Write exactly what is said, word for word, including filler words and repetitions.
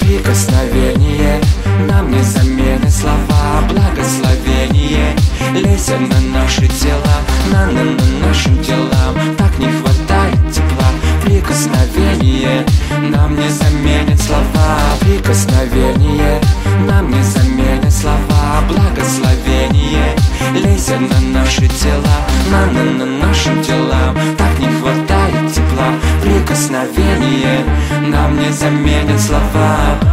Прикосновение нам не заменит слова. Благословение лезет на наши тела, на, на, на нашим телам. Так не хватает тепла. Прикосновение нам не заменит слова. Прикосновение нам не заменит слова. Благословение лезет на наши тела, на, на, на нашим телам. Так не хватает тепла. Прикосновение нам не заменит слова.